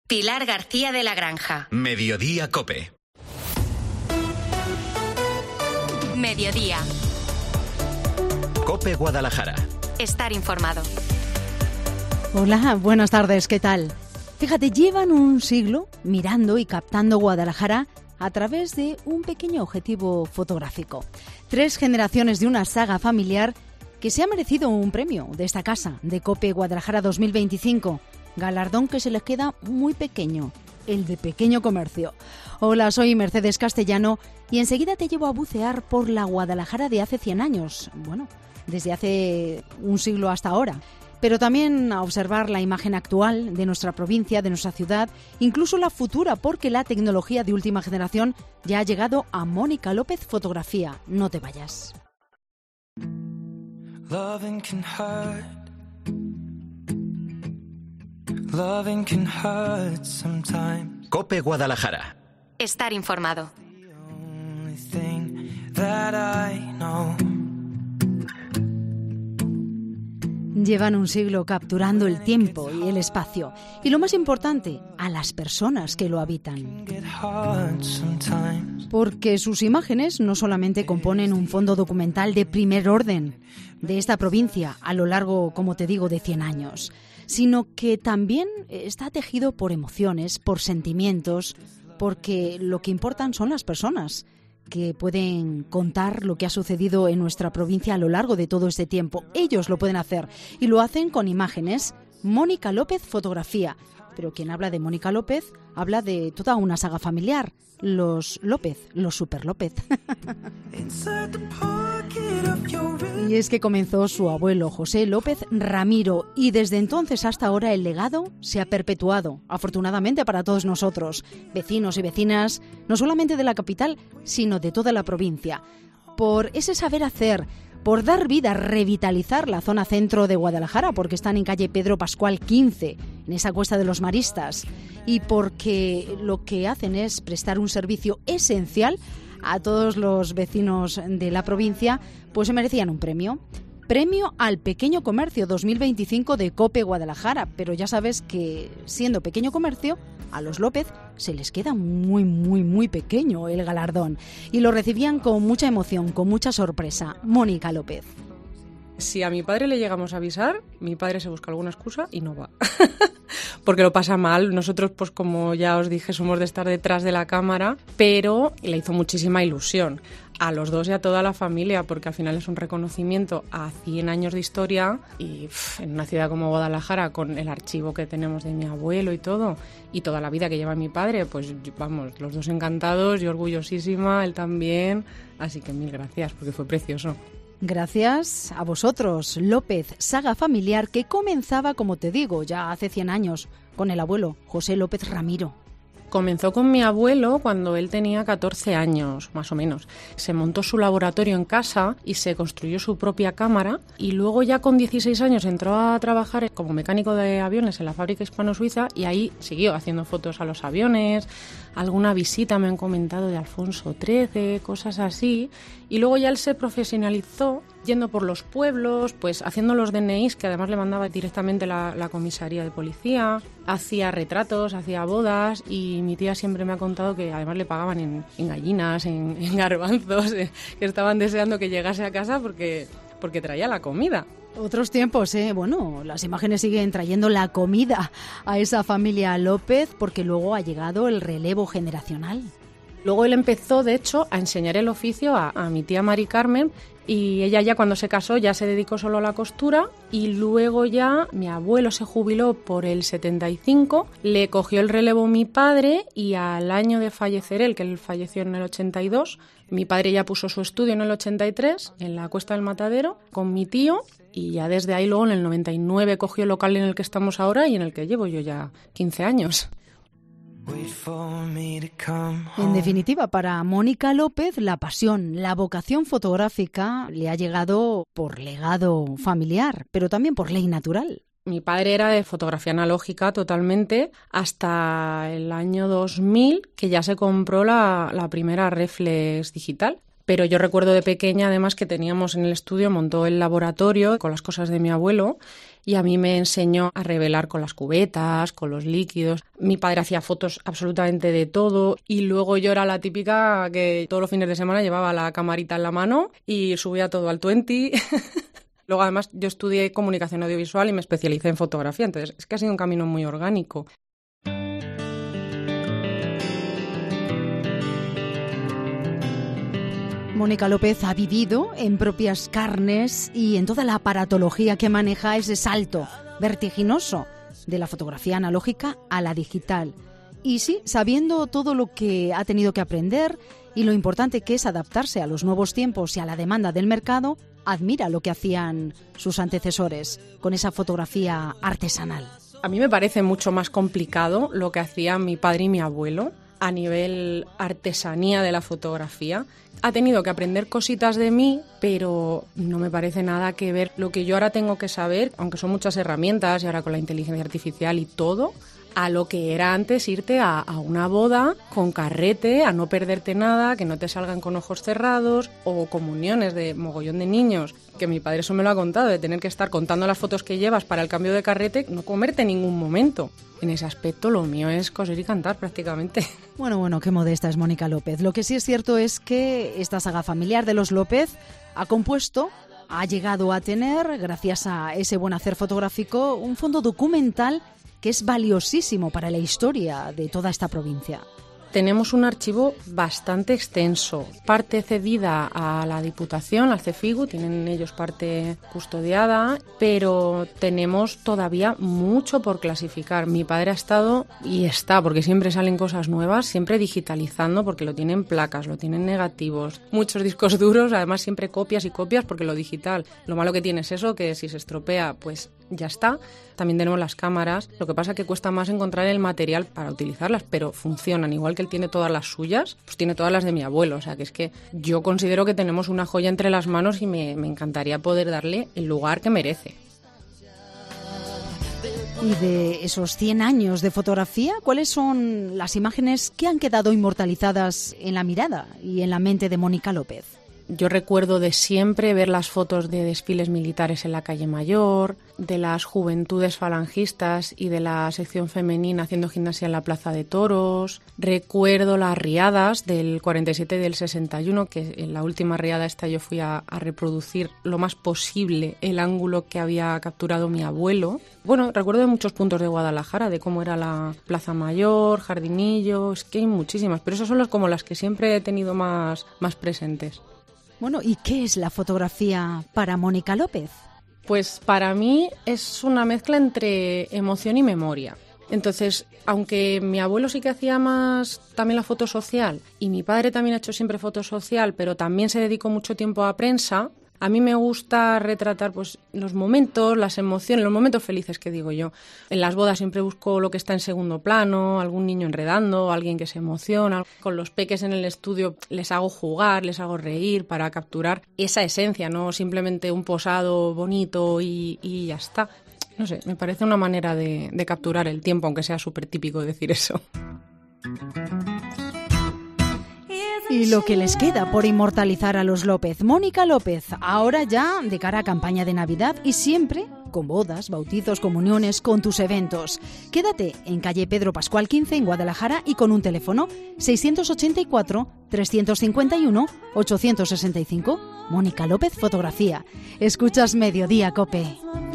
Pilar García de la Granja. Mediodía COPE. Mediodía. COPE Guadalajara. Estar informado. Hola, buenas tardes, ¿qué tal? Fíjate, llevan un siglo mirando y captando Guadalajara a través de un pequeño objetivo fotográfico. 3 generaciones de una saga familiar que se ha merecido un premio de esta casa, de COPE Guadalajara 2025. Galardón que se les queda muy pequeño, el de pequeño comercio. Hola, soy Mercedes Castellano y enseguida te llevo a bucear por la Guadalajara de hace 100 años. Bueno, desde hace un siglo hasta ahora. Pero también a observar la imagen actual de nuestra provincia, de nuestra ciudad, incluso la futura, porque la tecnología de última generación ya ha llegado a Mónica López Fotografía. No te vayas. Loving can hurt. Loving can hurt sometimes. COPE Guadalajara. Estar informado. The only thing that I know. Llevan un siglo capturando el tiempo y el espacio. Y lo más importante, a las personas que lo habitan. Get hard sometimes. Porque sus imágenes no solamente componen un fondo documental de primer orden de esta provincia a lo largo, como te digo, de 100 años, sino que también está tejido por emociones, por sentimientos, porque lo que importan son las personas que pueden contar lo que ha sucedido en nuestra provincia a lo largo de todo este tiempo. Ellos lo pueden hacer y lo hacen con imágenes. Mónica López Fotografía. Pero quien habla de Mónica López habla de toda una saga familiar. Los López, los Super López. Y es que comenzó su abuelo José López Ramiro y desde entonces hasta ahora el legado se ha perpetuado, afortunadamente para todos nosotros, vecinos y vecinas, no solamente de la capital, sino de toda la provincia. Por ese saber hacer, por dar vida, revitalizar la zona centro de Guadalajara, porque están en calle Pedro Pascual 15, en esa Cuesta de los Maristas, y porque lo que hacen es prestar un servicio esencial a todos los vecinos de la provincia, pues se merecían un premio. Premio al Pequeño Comercio 2025 de COPE Guadalajara, pero ya sabes que siendo pequeño comercio, a los López se les queda muy pequeño el galardón y lo recibían con mucha emoción, con mucha sorpresa. Mónica López. Si a mi padre le llegamos a avisar, mi padre se busca alguna excusa y no va. Porque lo pasa mal. Nosotros, pues como ya os dije, somos de estar detrás de la cámara, pero le hizo muchísima ilusión a los dos y a toda la familia, porque al final es un reconocimiento a 100 años de historia y en una ciudad como Guadalajara, con el archivo que tenemos de mi abuelo y todo, y toda la vida que lleva mi padre, pues vamos, los dos encantados, yo orgullosísima, él también, así que mil gracias, porque fue precioso. Gracias a vosotros, López, saga familiar que comenzaba, como te digo, ya hace 100 años, con el abuelo José López Ramiro. Comenzó con mi abuelo cuando él tenía 14 años, más o menos. Se montó su laboratorio en casa y se construyó su propia cámara y luego ya con 16 años entró a trabajar como mecánico de aviones en la fábrica hispano-suiza y ahí siguió haciendo fotos a los aviones, alguna visita me han comentado de Alfonso XIII, cosas así. Y luego ya él se profesionalizó yendo por los pueblos, pues haciendo los DNIs que además le mandaba directamente la comisaría de policía, hacía retratos, hacía bodas y mi tía siempre me ha contado que además le pagaban en gallinas, en garbanzos, que estaban deseando que llegase a casa porque traía la comida. Otros tiempos, bueno, las imágenes siguen trayendo la comida a esa familia López porque luego ha llegado el relevo generacional. Luego él empezó, de hecho, a enseñar el oficio a mi tía Mari Carmen y ella ya cuando se casó ya se dedicó solo a la costura y luego ya mi abuelo se jubiló por el 75, le cogió el relevo mi padre y al año de fallecer él, que él falleció en el 82, mi padre ya puso su estudio en el 83 en la Cuesta del Matadero con mi tío y ya desde ahí luego en el 99 cogió el local en el que estamos ahora y en el que llevo yo ya 15 años. En definitiva, para Mónica López, la pasión, la vocación fotográfica le ha llegado por legado familiar, pero también por ley natural. Mi padre era de fotografía analógica totalmente hasta el año 2000, que ya se compró la primera reflex digital. Pero yo recuerdo de pequeña, además, que teníamos en el estudio, montó el laboratorio con las cosas de mi abuelo y a mí me enseñó a revelar con las cubetas, con los líquidos. Mi padre hacía fotos absolutamente de todo y luego yo era la típica que todos los fines de semana llevaba la camarita en la mano y subía todo al 20. Luego, además, yo estudié comunicación audiovisual y me especialicé en fotografía, entonces es que ha sido un camino muy orgánico. Mónica López ha vivido en propias carnes y en toda la aparatología que maneja ese salto vertiginoso de la fotografía analógica a la digital. Y sí, sabiendo todo lo que ha tenido que aprender y lo importante que es adaptarse a los nuevos tiempos y a la demanda del mercado, admira lo que hacían sus antecesores con esa fotografía artesanal. A mí me parece mucho más complicado lo que hacían mi padre y mi abuelo a nivel artesanía de la fotografía. Ha tenido que aprender cositas de mí, pero no me parece nada que ver lo que yo ahora tengo que saber, aunque son muchas herramientas y ahora con la inteligencia artificial y todo, a lo que era antes irte a una boda con carrete, a no perderte nada, que no te salgan con ojos cerrados, o comuniones de mogollón de niños, que mi padre eso me lo ha contado, de tener que estar contando las fotos que llevas para el cambio de carrete, no comerte en ningún momento. En ese aspecto lo mío es coser y cantar prácticamente. Bueno, qué modesta es Mónica López. Lo que sí es cierto es que esta saga familiar de los López ha llegado a tener, gracias a ese buen hacer fotográfico, un fondo documental que es valiosísimo para la historia de toda esta provincia. Tenemos un archivo bastante extenso, parte cedida a la Diputación, al CEFIGU, tienen ellos parte custodiada, pero tenemos todavía mucho por clasificar. Mi padre ha estado y está, porque siempre salen cosas nuevas, siempre digitalizando, porque lo tienen placas, lo tienen negativos, muchos discos duros, además siempre copias y copias, porque lo digital, lo malo que tiene es eso, que si se estropea, pues ya está. También tenemos las cámaras, lo que pasa es que cuesta más encontrar el material para utilizarlas, pero funcionan, igual que él tiene todas las suyas, pues tiene todas las de mi abuelo, o sea que es que yo considero que tenemos una joya entre las manos y me encantaría poder darle el lugar que merece. Y de esos 100 años de fotografía, ¿cuáles son las imágenes que han quedado inmortalizadas en la mirada y en la mente de Mónica López? Yo recuerdo de siempre ver las fotos de desfiles militares en la calle Mayor, de las juventudes falangistas y de la sección femenina haciendo gimnasia en la Plaza de Toros. Recuerdo las riadas del 47 y del 61, que en la última riada esta yo fui a reproducir lo más posible el ángulo que había capturado mi abuelo. Bueno, recuerdo de muchos puntos de Guadalajara, de cómo era la Plaza Mayor, Jardinillo, es que hay muchísimas, pero esas son como las que siempre he tenido más presentes. Bueno, ¿y qué es la fotografía para Mónica López? Pues para mí es una mezcla entre emoción y memoria. Entonces, aunque mi abuelo sí que hacía más también la foto social y mi padre también ha hecho siempre foto social, pero también se dedicó mucho tiempo a prensa, a mí me gusta retratar pues los momentos, las emociones, los momentos felices que digo yo. En las bodas siempre busco lo que está en segundo plano, algún niño enredando, alguien que se emociona. Con los peques en el estudio les hago jugar, les hago reír para capturar esa esencia, no simplemente un posado bonito y ya está. No sé, me parece una manera de capturar el tiempo, aunque sea súper típico decir eso. Y lo que les queda por inmortalizar a los López. Mónica López, ahora ya de cara a campaña de Navidad y siempre con bodas, bautizos, comuniones, con tus eventos. Quédate en calle Pedro Pascual 15 en Guadalajara y con un teléfono 684-351-865. Mónica López Fotografía. Escuchas Mediodía, COPE.